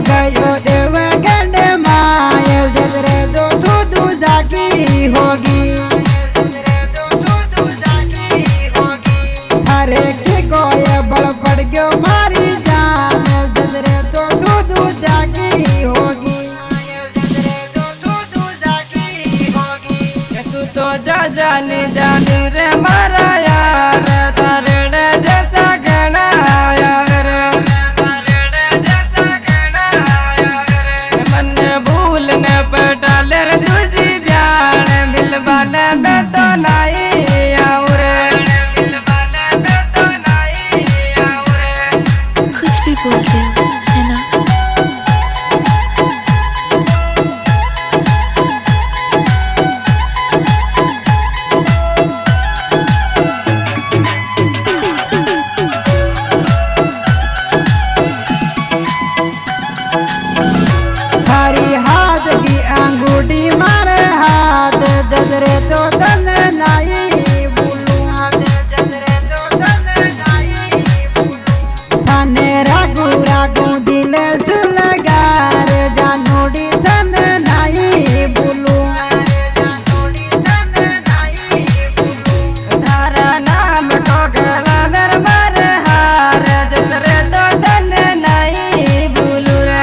गयो देवगढ़ माया जगरे दो तू जाकी होगी हरे की कोई बड़ पड़ गयो मारी जान जगरे दो तू जाकी होगी तू तो जानी जानी रे मारा यार तारे जैसा गणा यार मन भूल न पटाल दूजी ब्याण बिलबाल में तो नाई कुछ भी बोलते हो है ना। हरी हाथ की अंगूठी मारे हाथ जजरे तो तन नाई बोलू जजरे तो तन नाई बोलू थाने रागू रागू दिल सुलगार जानोड़ी तन नाई बोलू जानोड़ी तन नाई बोलू तारा नाम तो गला दरबार हार जजरे तो तन नाई बोलू रे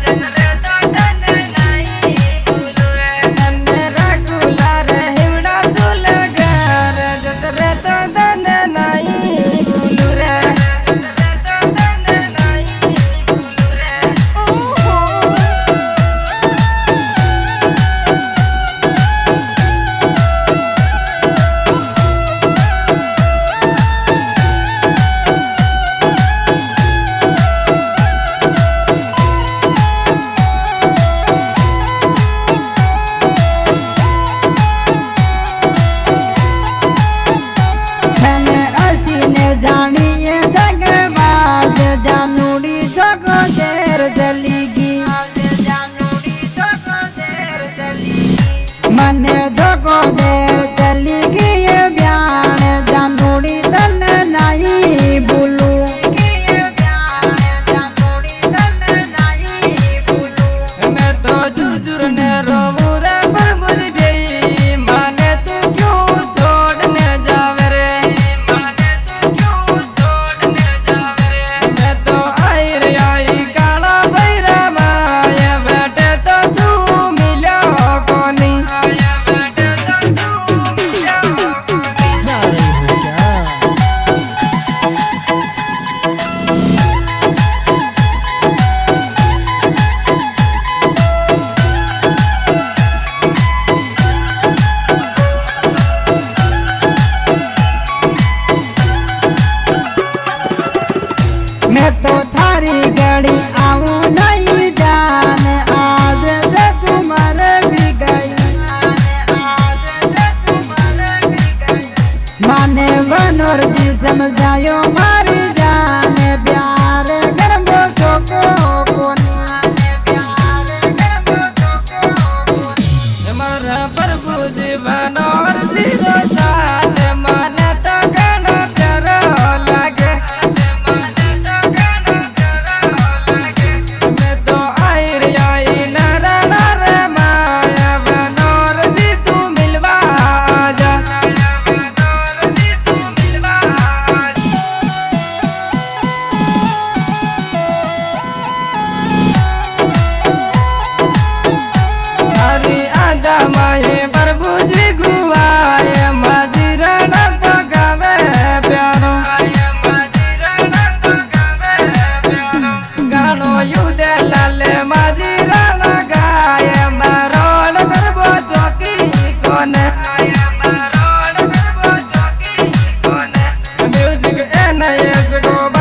जानिए जगबाज जानूड़ी सको देर चलीगी जानूड़ी सको देर चलीगी मने धोको देर चलीगी ये ब्यान जानूड़ी तन नाई बोलू जानूड़ी तन नाई बोलू मैं तो जुर ने रोमू रे पर मुझ गई माने तू क्यों छोड़ने जावे रे मैं तो थारी गड़ी आऊं नहीं जान आज से तुमर भी गई आज से तुमर भी गई माने बनोर जी समझायो मारी जान प्यार गरबो को प्यार गरबो को हमारा प्रभु जी बनोर जी दो साथ माने तो गणो प्यारो लागे माये प्रभु जी गुआए मजीरा न तो गावे प्यारो गानो युदे लाले मजीरा न गाए मरोड़ करबो चौकी कोने म्यूजिक एन एस गो